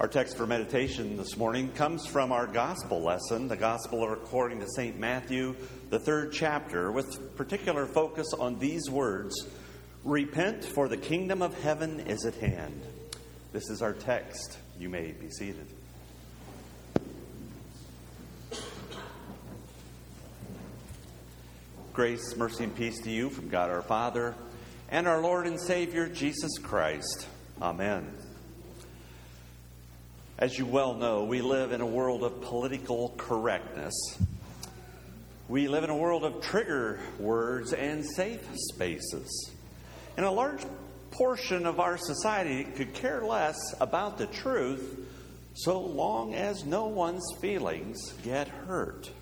Our text for meditation this morning comes from our gospel lesson, the gospel according to St. Matthew, the 3rd chapter, with particular focus on these words, "Repent, for the kingdom of heaven is at hand." This is our text. You may be seated. Grace, mercy, and peace to you from God our Father and our Lord and Savior, Jesus Christ. Amen. As you well know, we live in a world of political correctness. We live in a world of trigger words and safe spaces. And a large portion of our society could care less about the truth so long as no one's feelings get hurt.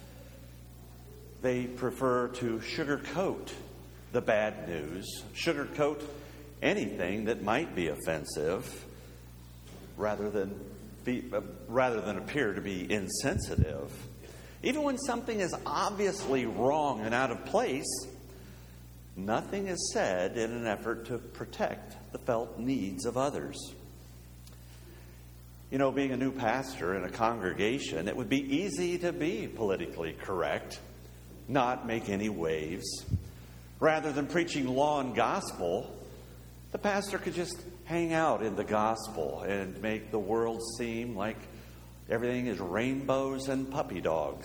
They prefer to sugarcoat the bad news, sugarcoat anything that might be offensive, rather than appear to be insensitive. Even when something is obviously wrong and out of place, nothing is said in an effort to protect the felt needs of others. You know, being a new pastor in a congregation, it would be easy to be politically correct, not make any waves. Rather than preaching law and gospel, the pastor could just hang out in the gospel and make the world seem like everything is rainbows and puppy dogs.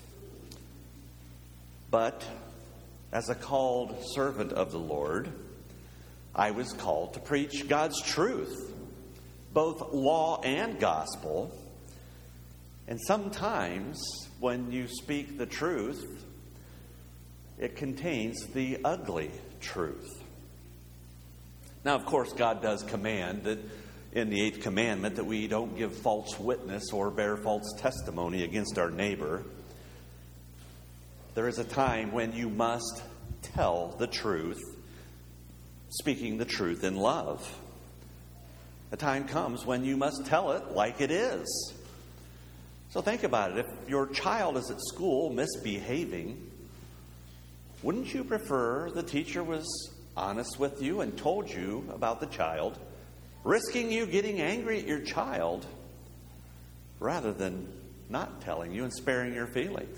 But as a called servant of the Lord, I was called to preach God's truth, both law and gospel. And sometimes when you speak the truth, it contains the ugly truth. Now, of course, God does command that in the 8th commandment that we don't give false witness or bear false testimony against our neighbor. There is a time when you must tell the truth, speaking the truth in love. A time comes when you must tell it like it is. So think about it. If your child is at school misbehaving, wouldn't you prefer the teacher was honest with you and told you about the child, risking you getting angry at your child, rather than not telling you and sparing your feelings?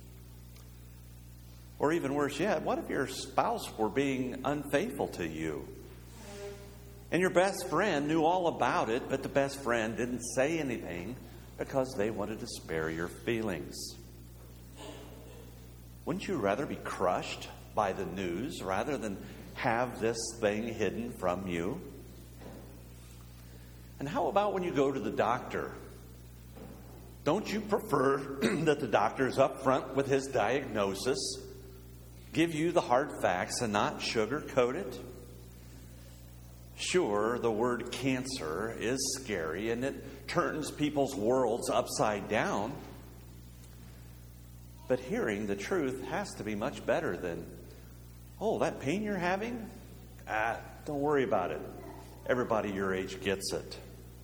Or even worse yet, what if your spouse were being unfaithful to you? And your best friend knew all about it, but the best friend didn't say anything because they wanted to spare your feelings. Wouldn't you rather be crushed by the news rather than have this thing hidden from you? And how about when you go to the doctor? Don't you prefer that the doctor is up front with his diagnosis, give you the hard facts and not sugarcoat it? Sure, the word cancer is scary and it turns people's worlds upside down. But hearing the truth has to be much better than, "Oh, that pain you're having? Don't worry about it. Everybody your age gets it."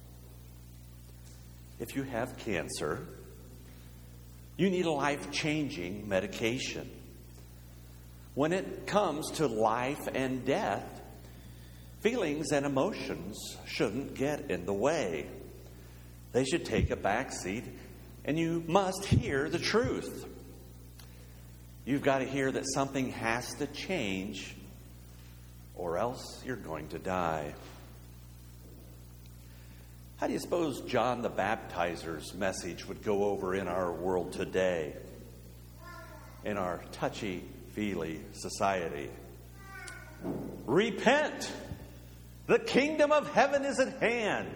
If you have cancer, you need a life-changing medication. When it comes to life and death, feelings and emotions shouldn't get in the way. They should take a back seat, and you must hear the truth. You've got to hear that something has to change, or else you're going to die. How do you suppose John the Baptizer's message would go over in our world today, in our touchy-feely society? Repent! The kingdom of heaven is at hand.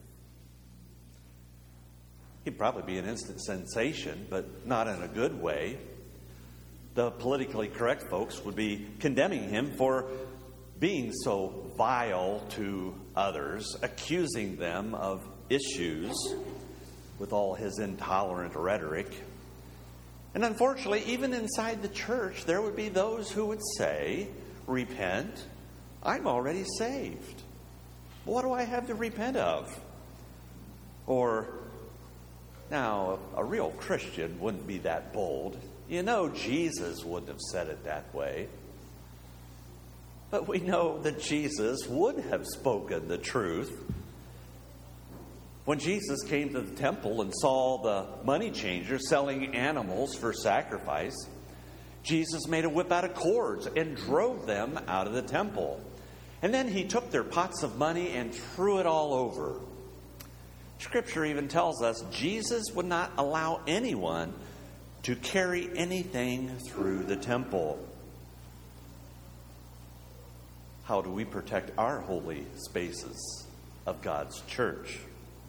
He'd probably be an instant sensation, but not in a good way. The politically correct folks would be condemning him for being so vile to others, accusing them of issues with all his intolerant rhetoric. And unfortunately, even inside the church, there would be those who would say, "Repent, I'm already saved. What do I have to repent of?" Or, now, a real Christian wouldn't be that bold. You know, Jesus wouldn't have said it that way. But we know that Jesus would have spoken the truth. When Jesus came to the temple and saw the money changers selling animals for sacrifice, Jesus made a whip out of cords and drove them out of the temple. And then he took their pots of money and threw it all over. Scripture even tells us Jesus would not allow anyone to carry anything through the temple. How do we protect our holy spaces of God's church?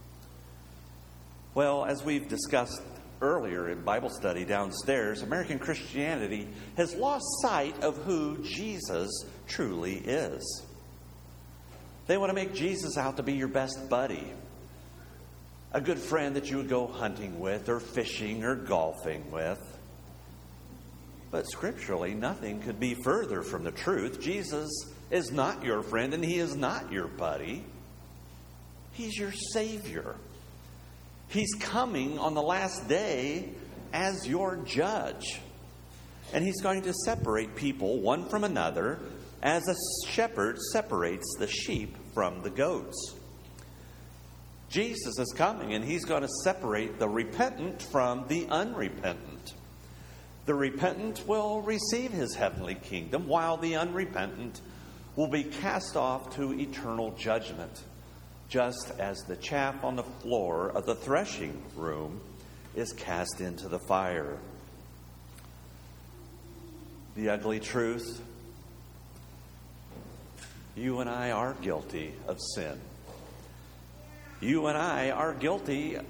Well, as we've discussed earlier in Bible study downstairs, American Christianity has lost sight of who Jesus truly is. They want to make Jesus out to be your best buddy, a good friend that you would go hunting with or fishing or golfing with. But scripturally, nothing could be further from the truth. Jesus is not your friend and he is not your buddy. He's your Savior. He's coming on the last day as your judge. And he's going to separate people one from another as a shepherd separates the sheep from the goats. Jesus is coming and he's going to separate the repentant from the unrepentant. The repentant will receive his heavenly kingdom, while the unrepentant will be cast off to eternal judgment, just as the chaff on the floor of the threshing room is cast into the fire. The ugly truth: you and I are guilty of sin. You and I are guilty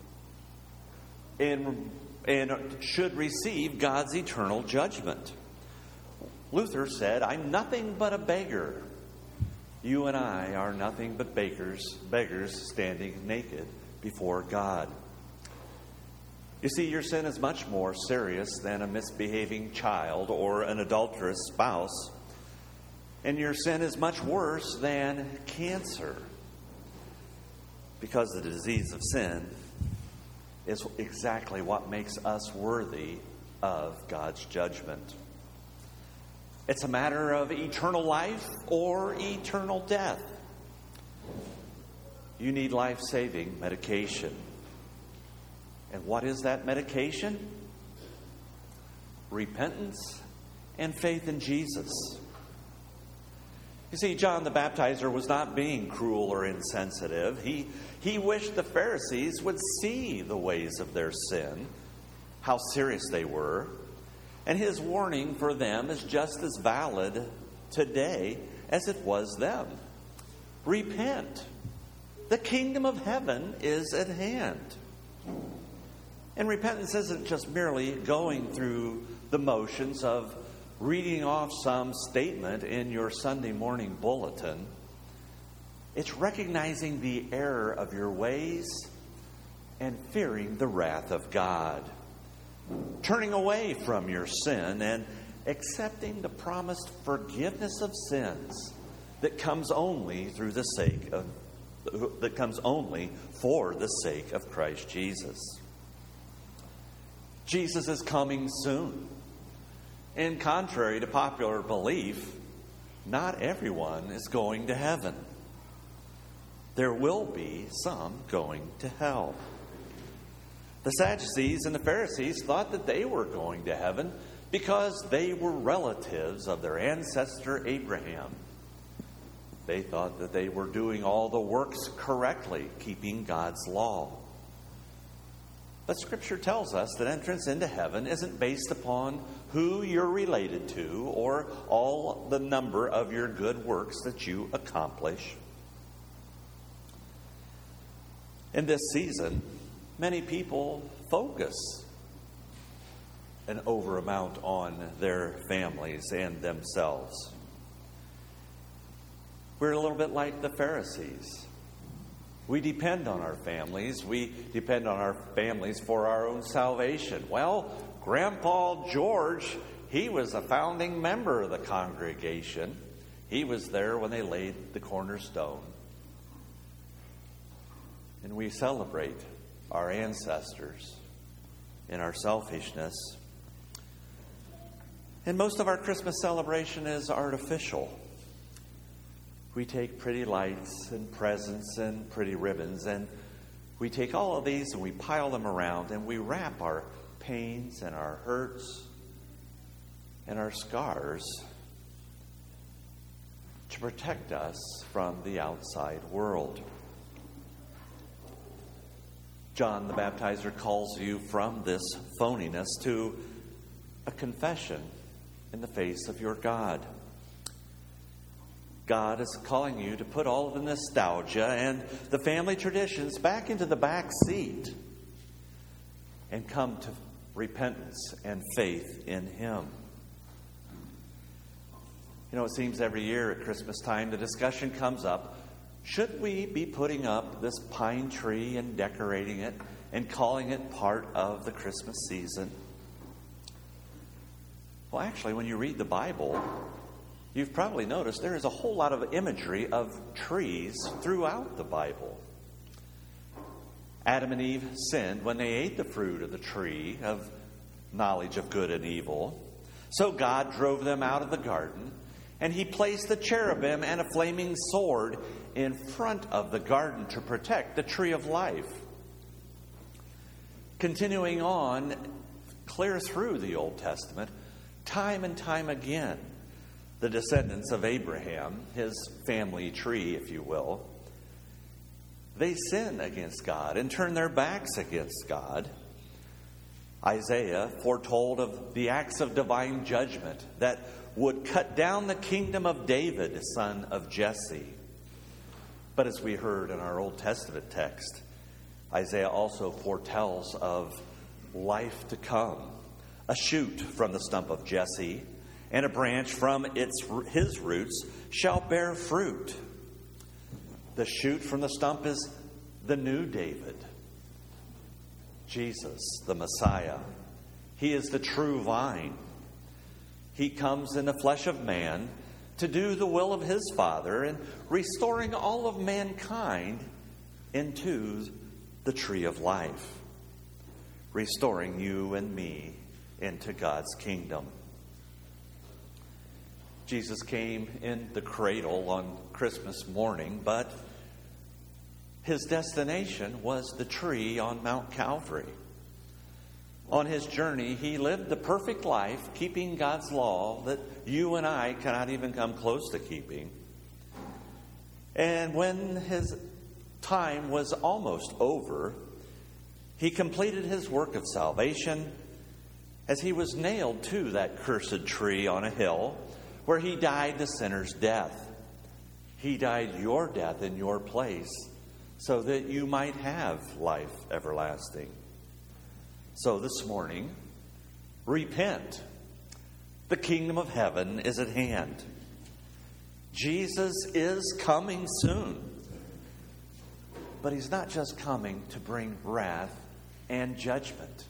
and should receive God's eternal judgment. Luther said, "I'm nothing but a beggar." You and I are nothing but beggars standing naked before God. You see, your sin is much more serious than a misbehaving child or an adulterous spouse. And your sin is much worse than cancer. Because the disease of sin is exactly what makes us worthy of God's judgment. It's a matter of eternal life or eternal death. You need life-saving medication. And what is that medication? Repentance and faith in Jesus. You see, John the Baptizer was not being cruel or insensitive. He wished the Pharisees would see the ways of their sin, how serious they were. And his warning for them is just as valid today as it was then. Repent. The kingdom of heaven is at hand. And repentance isn't just merely going through the motions of reading off some statement in your Sunday morning bulletin. It's recognizing the error of your ways and fearing the wrath of God. Turning away from your sin and accepting the promised forgiveness of sins that comes only for the sake of Christ Jesus. Jesus is coming soon. And contrary to popular belief, not everyone is going to heaven. There will be some going to hell. The Sadducees and the Pharisees thought that they were going to heaven because they were relatives of their ancestor Abraham. They thought that they were doing all the works correctly, keeping God's law. But Scripture tells us that entrance into heaven isn't based upon who you're related to or all the number of your good works that you accomplish. In this season, many people focus an overamount on their families and themselves. We're a little bit like the Pharisees. We depend on our families. We depend on our families for our own salvation. Well, Grandpa George, he was a founding member of the congregation. He was there when they laid the cornerstone. And we celebrate our ancestors in our selfishness. And most of our Christmas celebration is artificial. We take pretty lights and presents and pretty ribbons, and we take all of these and we pile them around and we wrap our pains and our hurts and our scars to protect us from the outside world. John the Baptizer calls you from this phoniness to a confession in the face of your God. God is calling you to put all of the nostalgia and the family traditions back into the back seat and come to repentance and faith in Him. You know, it seems every year at Christmas time the discussion comes up, should we be putting up this pine tree and decorating it and calling it part of the Christmas season? Well, actually, when you read the Bible, you've probably noticed there is a whole lot of imagery of trees throughout the Bible. Adam and Eve sinned when they ate the fruit of the tree of knowledge of good and evil. So God drove them out of the garden, and He placed the cherubim and a flaming sword in front of the garden to protect the tree of life. Continuing on, clear through the Old Testament, time and time again, the descendants of Abraham, his family tree, if you will, they sin against God and turn their backs against God. Isaiah foretold of the acts of divine judgment that would cut down the kingdom of David, son of Jesse. But as we heard in our Old Testament text, Isaiah also foretells of life to come, a shoot from the stump of Jesse, and a branch from his roots shall bear fruit. The shoot from the stump is the new David, Jesus, the Messiah. He is the true vine. He comes in the flesh of man to do the will of His Father and restoring all of mankind into the tree of life, restoring you and me into God's kingdom. Jesus came in the cradle on Christmas morning, but His destination was the tree on Mount Calvary. On His journey, He lived the perfect life, keeping God's law that you and I cannot even come close to keeping. And when His time was almost over, He completed His work of salvation as He was nailed to that cursed tree on a hill where He died the sinner's death. He died your death in your place so that you might have life everlasting. So this morning, repent. The kingdom of heaven is at hand. Jesus is coming soon. But He's not just coming to bring wrath and judgment.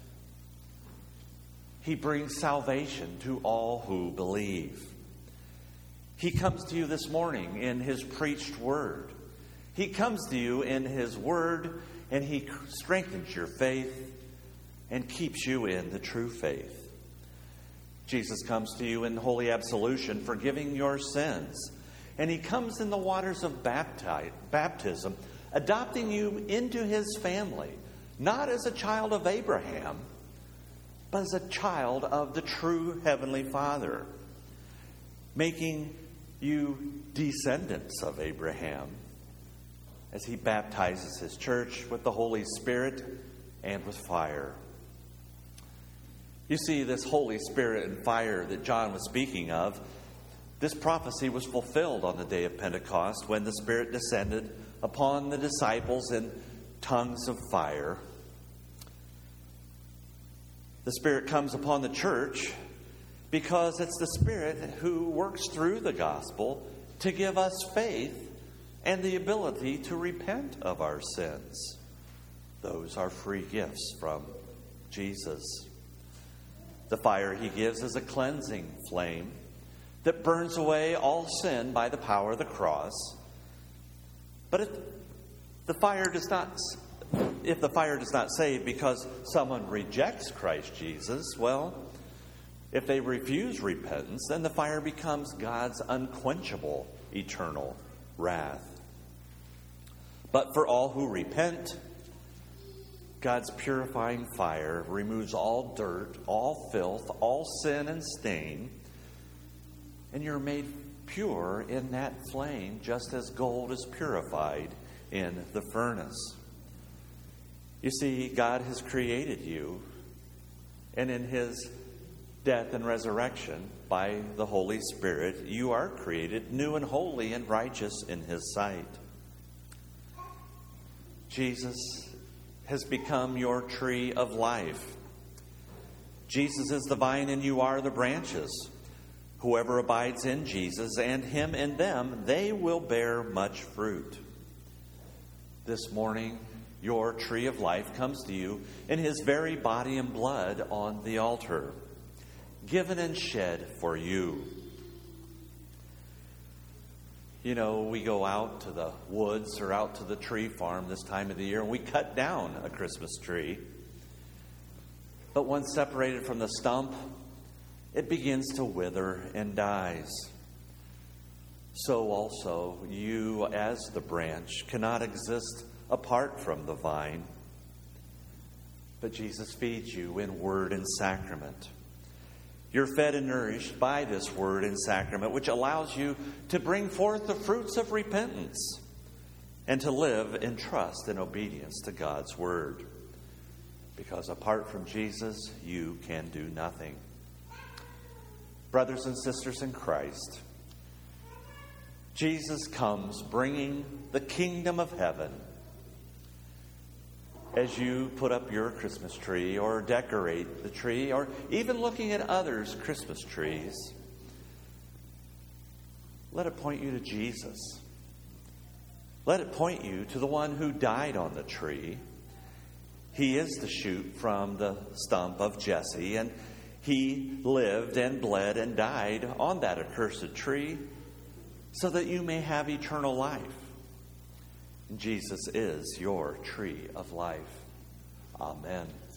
He brings salvation to all who believe. He comes to you this morning in His preached word. He comes to you in His word, and He strengthens your faith and keeps you in the true faith. Jesus comes to you in holy absolution, forgiving your sins. And He comes in the waters of baptism, adopting you into His family, not as a child of Abraham, but as a child of the true Heavenly Father, making you descendants of Abraham as He baptizes His church with the Holy Spirit and with fire. You see, this Holy Spirit and fire that John was speaking of, this prophecy was fulfilled on the day of Pentecost when the Spirit descended upon the disciples in tongues of fire. The Spirit comes upon the church because it's the Spirit who works through the gospel to give us faith and the ability to repent of our sins. Those are free gifts from Jesus. The fire He gives is a cleansing flame that burns away all sin by the power of the cross. But if the fire does not save because someone rejects Christ Jesus, well, if they refuse repentance, then the fire becomes God's unquenchable eternal wrath. But for all who repent, God's purifying fire removes all dirt, all filth, all sin and stain, and you're made pure in that flame, just as gold is purified in the furnace. You see, God has created you, and in His death and resurrection by the Holy Spirit, you are created new and holy and righteous in His sight. Jesus has become your tree of life. Jesus is the vine and you are the branches. Whoever abides in Jesus and Him in them, they will bear much fruit. This morning, your tree of life comes to you in His very body and blood on the altar, given and shed for you. You know, we go out to the woods or out to the tree farm this time of the year and we cut down a Christmas tree. But once separated from the stump, it begins to wither and dies. So also, you as the branch cannot exist apart from the vine. But Jesus feeds you in word and sacrament. You're fed and nourished by this word and sacrament, which allows you to bring forth the fruits of repentance and to live in trust and obedience to God's word. Because apart from Jesus, you can do nothing. Brothers and sisters in Christ, Jesus comes bringing the kingdom of heaven. As you put up your Christmas tree or decorate the tree or even looking at others' Christmas trees, let it point you to Jesus. Let it point you to the one who died on the tree. He is the shoot from the stump of Jesse, and He lived and bled and died on that accursed tree so that you may have eternal life. Jesus is your tree of life. Amen.